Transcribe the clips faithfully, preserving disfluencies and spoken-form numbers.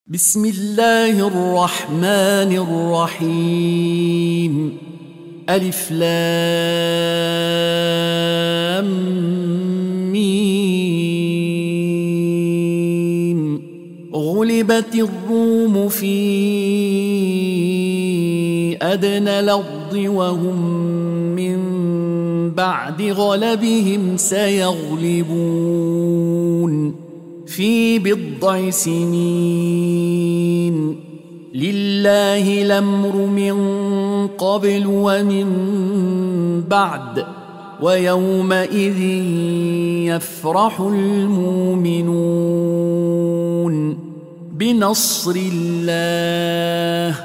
بسم الله الرحمن الرحيم. ألف لام ميم. غلبت الروم في أدنى الأرض وهم من بعد غلبهم سيغلبون في بضع سنين. لله الأمر من قبل ومن بعد ويومئذ يفرح المؤمنون بنصر الله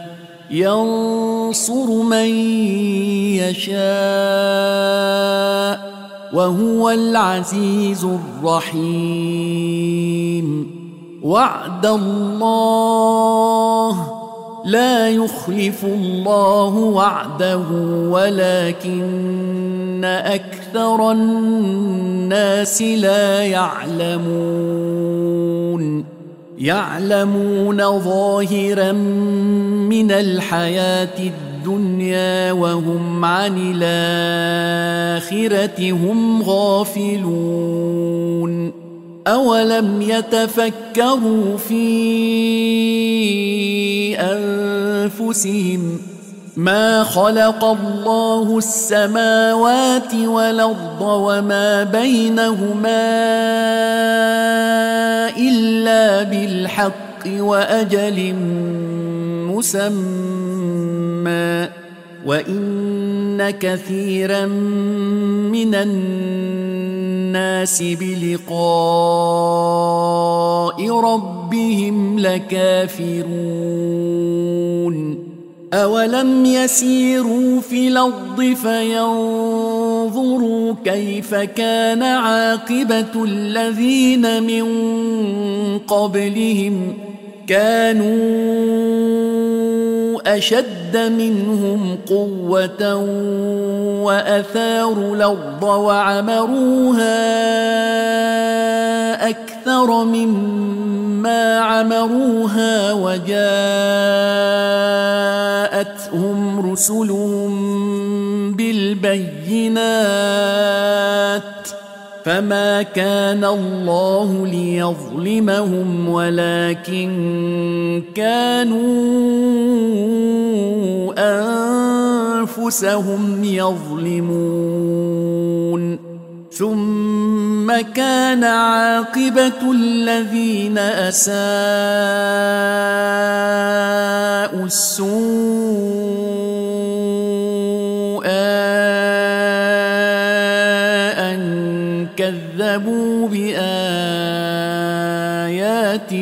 ينصر من يشاء وهو العزيز الرحيم. وعد الله لا يخلف الله وعده ولكن أكثر الناس لا يعلمون. يعلمون ظاهرا من الحياة الدنيا وهم عن الآخرة هم غافلون. أولم يتفكروا في أنفسهم ما خلق الله السماوات والأرض وما بينهما إلا بالحق وأجل مسمى وإن كثيرا من الناس بلقاء ربهم لكافرون. أولم يسيروا في الأرض فينظروا كيف كان عاقبة الذين من قبلهم كانوا أشد منهم قوة وأثاروا الأرض وعمروها أكثر مما عمروها وجاءتهم رسلهم بالبينات فما كان الله ليظلمهم ولكن كانوا أنفسهم يظلمون. ثم كان عاقبة الذين أساءوا السوء أن كذبوا بآيات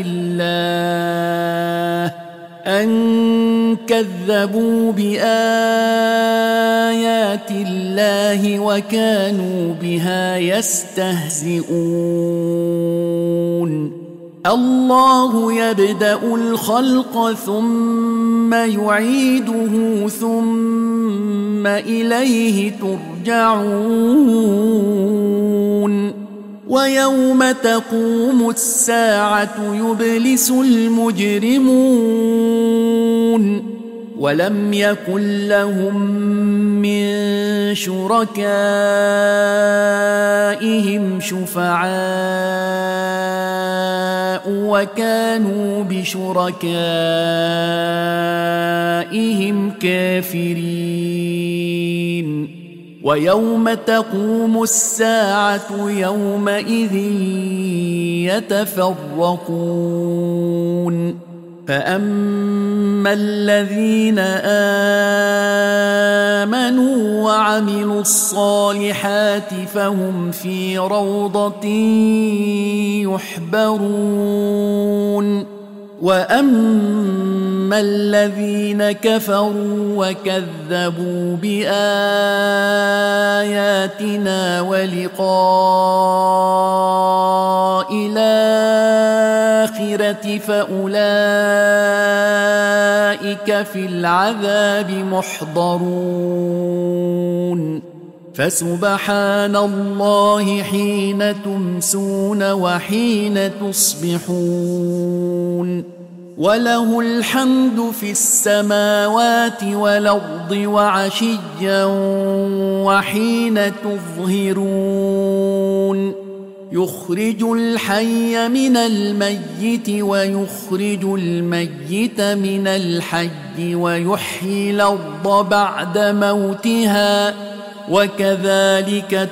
الله أن كذبوا بآيات الله وكانوا بها يستهزئون. الله يبدأ الخلق ثم يعيده ثم إليه ترجعون. ويوم تقوم الساعة يبلس المجرمون ولم يكن لهم من شركائهم شفعاء وكانوا بشركائهم كافرين. ويوم تقوم الساعة يومئذ يتفرقون. فأما الذين آمنوا وعملوا الصالحات فهم في روضة يحبرون. وأما الذين كفروا وكذبوا بآياتنا ولقاء الآخرة فأولئك في العذاب محضرون. فسبحان الله حين تمسون وحين تصبحون وله الحمد في السماوات والأرض وعشيا وحين تظهرون يخرج الحي من الميت ويخرج الميت من الحي ويحيي الأرض بعد موتها وكذلك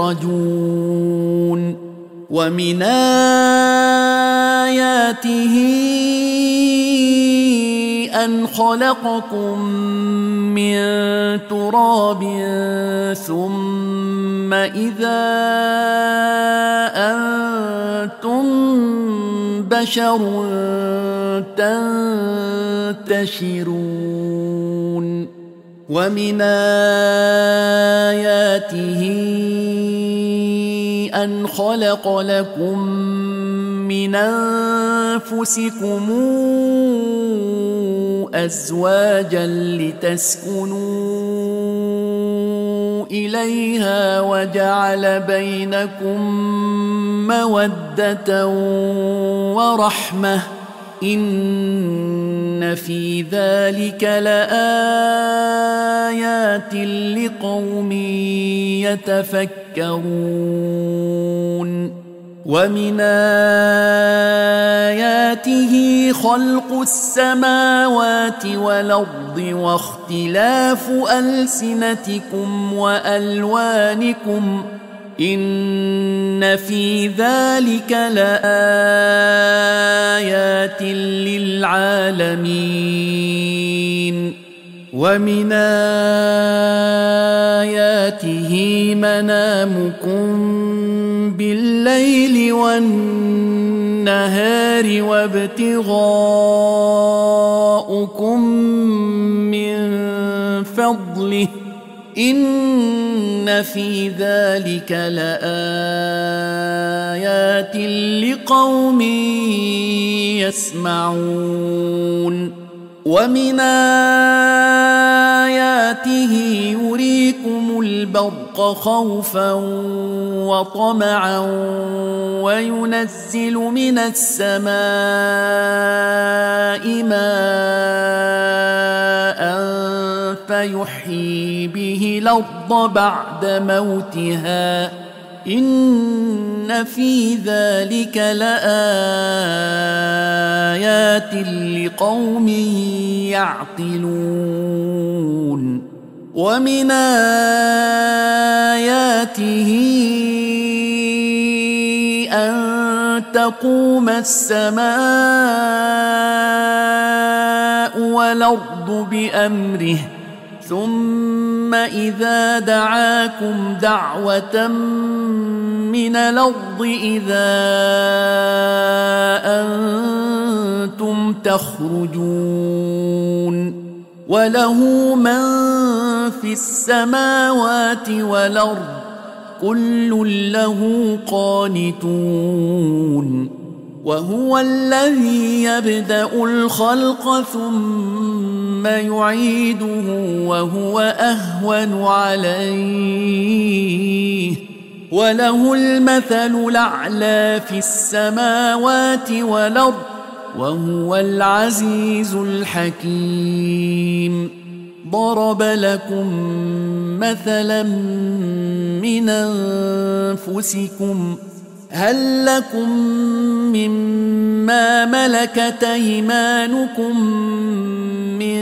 تخرجون ومن آياته أن خلقكم من تراب ثم إذا أنتم بشر تنتشرون ومن آياته أن خلق لكم من أنفسكم أزواجا لتسكنوا إليها وجعل بينكم مودة ورحمة إن في ذلك لآيات لقوم يتفكرون ومن آياته خلق السماوات والأرض واختلاف ألسنتكم وألوانكم إن في ذلك لآيات للعالمين ومن آياته منامكم بالليل والنهار وابتغاؤكم من فضله إن في ذلك لآيات لقوم يسمعون ومن آياته يريكم البرق خوفا وطمعا وينزل من السماء ماء فيحيي به الأرض بعد موتها إن في ذلك لآيات لقوم يعقلون ومن آياته أن تقوم السماء والأرض بأمره ثم إذا دعاكم دعوة من الأرض إذا أنتم تخرجون وله من في السماوات والأرض كل له قانتون وهو الذي يبدأ الخلق ثم يعيده وهو أهون عليه وله المثل الأعلى في السماوات والأرض وهو العزيز الحكيم ضرب لكم مثلا من أنفسكم هل لكم مما ملكت أيمانكم من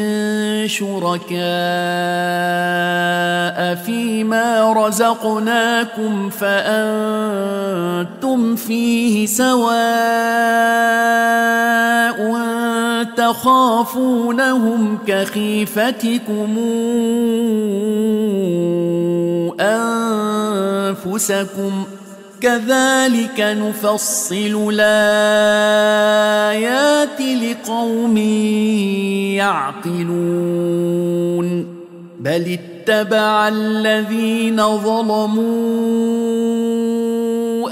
شركاء فيما رزقناكم فأنتم فيه سواء تخافونهم كخيفتكم أنفسكم كذلك نفصل الآيات لقوم يعقلون بل اتبع الذين ظلموا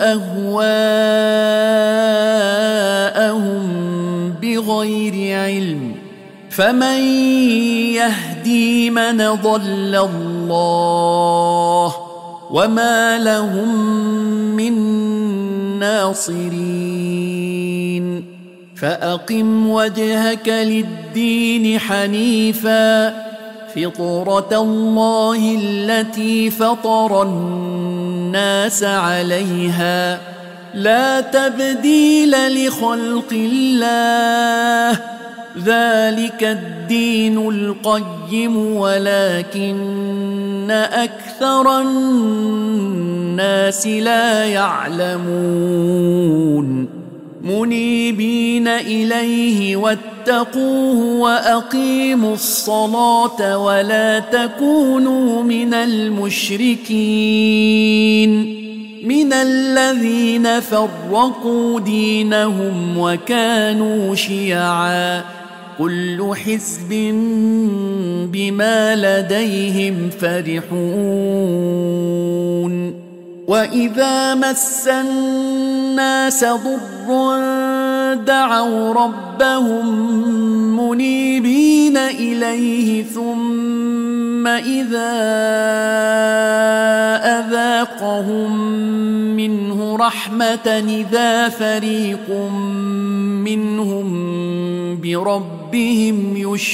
أهواءهم بغير علم فمن يهدي من ضل الله وما لهم من ناصرين فأقم وجهك للدين حنيفا فطرة الله التي فطر الناس عليها لا تبديل لخلق الله ذلك الدين القيم ولكن أكثر الناس لا يعلمون منيبين إليه واتقوه وأقيموا الصلاة ولا تكونوا من المشركين من الذين فرقوا دينهم وكانوا شيعا كل حزب بما لديهم فرحون وإذا مس الناس ضر دعوا ربهم منيبين إليه ثم إذا أذاقهم منه رحمة إذا فريق منهم بربهم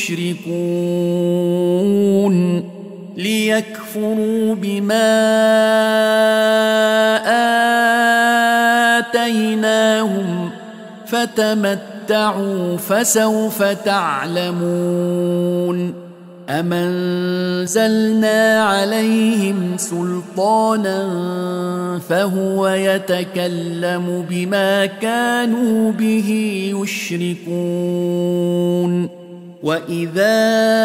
يشركون ليكفروا بما آتيناهم فتمتعوا فسوف تعلمون أم أنزلنا عليهم سلطانا فهو يتكلم بما كانوا به يشركون وإذا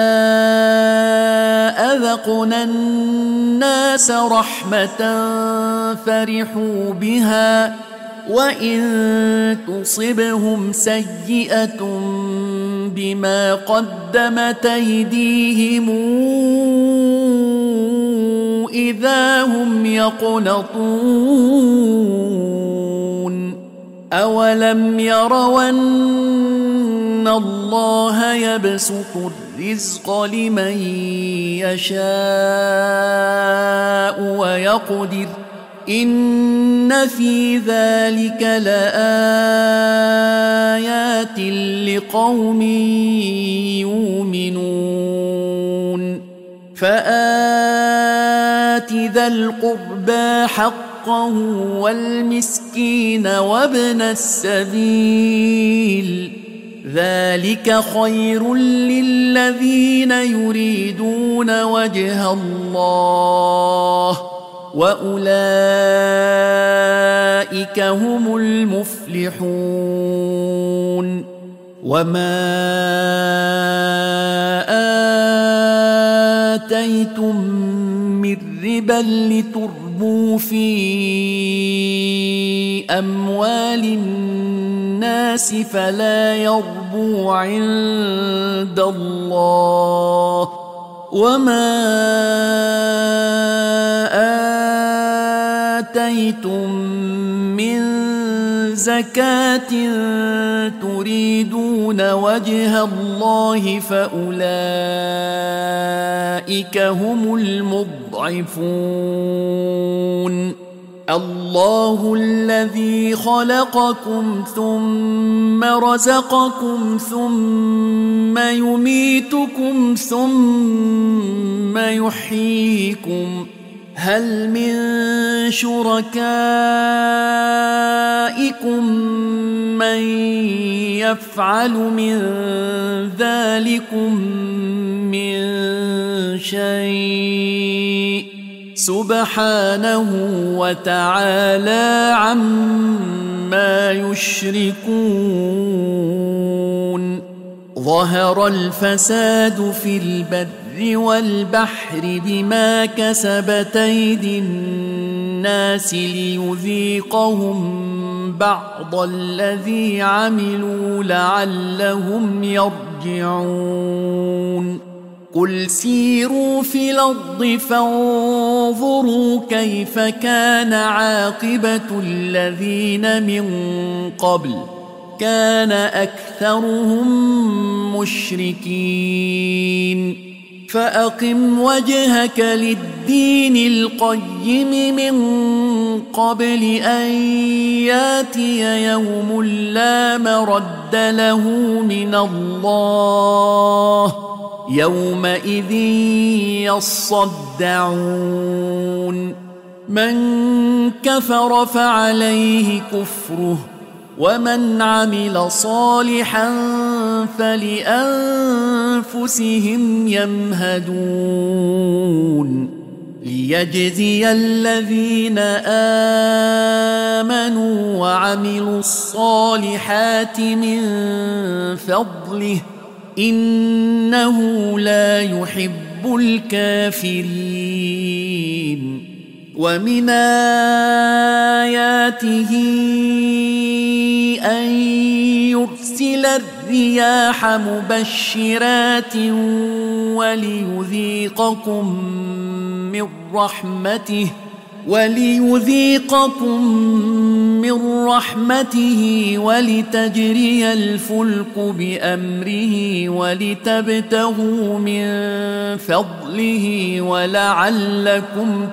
أذقنا الناس رحمة فرحوا بها وإن تصبهم سيئة بما قدمت أيديهم إذا هم يقنطون أولم يروا أن الله يبسط الرزق لمن يشاء ويقدر إن في ذلك لآيات لقوم يؤمنون فآت ذا القربى حقه والمسكين وابن السبيل ذلك خير للذين يريدون وجه الله وأولئك هم المفلحون وما آتيتم من ربا لتربوا في أموال الناس فلا يربو عند الله وما آتيتم من زكاة تريدون وجه الله فأولئك هم المضعفون الله الذي خلقكم ثم رزقكم ثم يميتكم ثم يحييكم هل من شركائكم من يفعل من ذلكم من شيء سبحانه وتعالى عما يشركون ظهر الفساد في البر والبحر بما كسبت أيدي الناس ليذيقهم بعض الذي عملوا لعلهم يرجعون قل سيروا في الأرض فانظروا كيف كان عاقبة الذين من قبل كان أكثرهم مشركين فأقم وجهك للدين القيم من قبل أن ياتي يوم لا مرد له من الله يومئذ يصدعون من كفر فعليه كفره ومن عمل صالحا فلأنفسهم يمهدون ليجزي الذين آمنوا وعملوا الصالحات من فضله إنه لا يحب الكافرين ومن آياته أن يرسل الرياح مبشرات وليذيقكم من رحمته وليذيقكم من رحمته ولتجري الفلك بأمره ولتبتغوا من فضله ولعلكم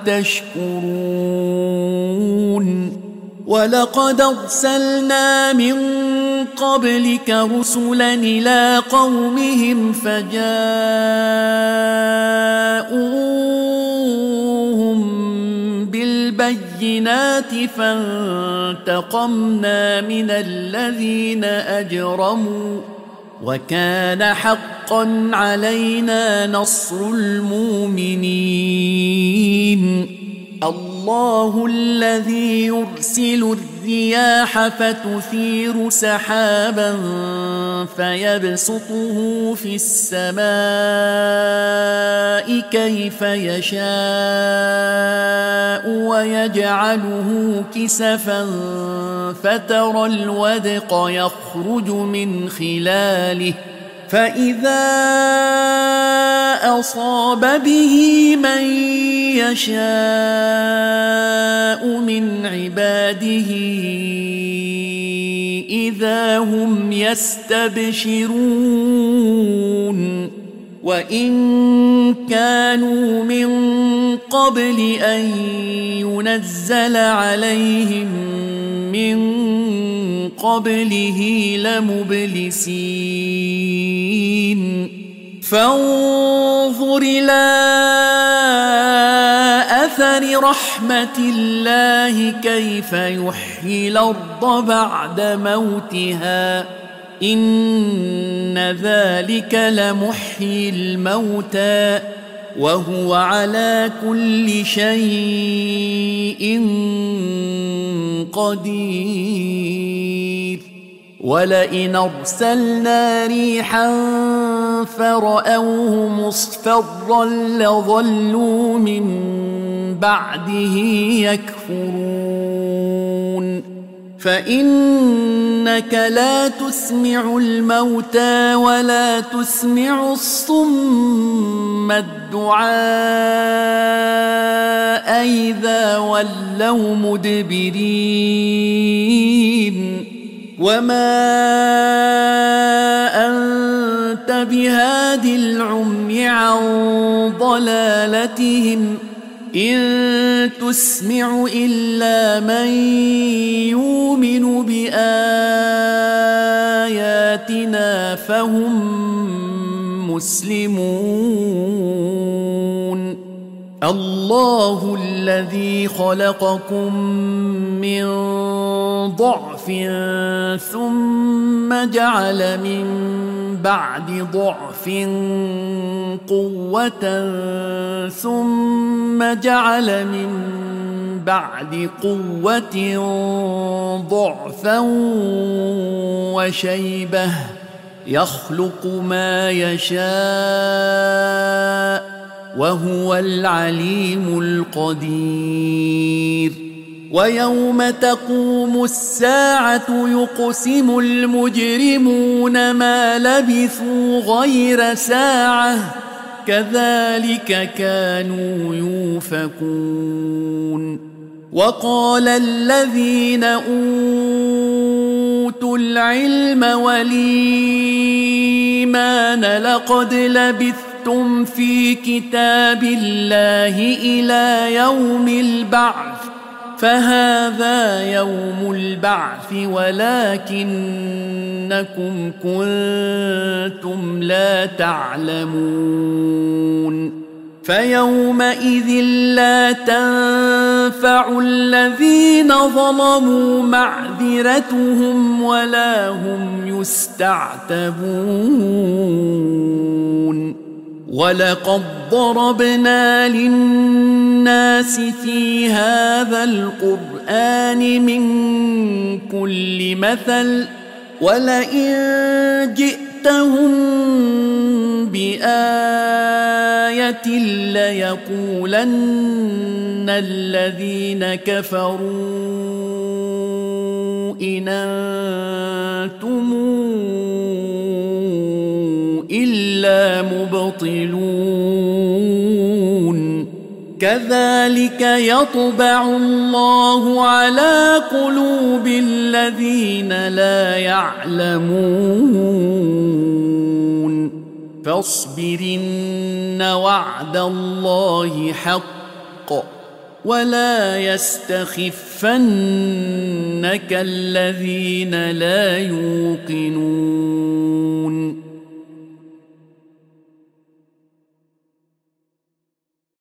تشكرون ولقد أرسلنا من قبلك رسلا إلى قومهم فجاءوهم بالبينات فانتقمنا من الذين أجرموا وكان حقا علينا نصر المؤمنين الله الذي يرسل الرياح فتثير سحابا فيبسطه في السماء كيف يشاء ويجعله كسفا فترى الودق يخرج من خلاله فإذا أصاب به من يشاء من عباده إذا هم يستبشرون وإن كانوا من قبل أن ينزل عليهم من قبله لمبلسين فانظر إلى أثر رحمة الله كيف يحيي الأرض بعد موتها إن ذلك لمحيي الموتى وهو على كل شيء قدير ولئن أرسلنا ريحا فرأوه مصفرا لظلوا من بعده يكفرون فإنك لا تسمع الموتى ولا تسمع الصم الدعاء إذا ولوا مدبرين وما أنت بهاد العمي عن ضلالتهم إن تسمع إلا من يؤمن بآياتنا فهم مسلمون الله الذي خلقكم من ضعف ثم جعل من بعد ضعف قوة ثم جعل من بعد قوة ضعفا وشيبة يخلق ما يشاء وهو العليم القدير ويوم تقوم الساعة يقسم المجرمون ما لبثوا غير ساعة كذلك كانوا يؤفكون وقال الذين أوتوا العلم والإيمان لقد لبثتم في كتاب الله إلى يوم البعث فهذا يوم البعث ولكنكم كنتم لا تعلمون فيومئذ لا تنفع الذين ظلموا معذرتهم ولا هم يستعتبون ولقد ضربنا للناس في هذا القرآن من كل مثل ولئن جئتهم بآية ليقولن الذين كفروا إن أنتم إلا مبطلون كذلك يطبع الله على قلوب الذين لا يعلمون فاصبرن وعد الله حق ولا يستخفنك الذين لا يوقنون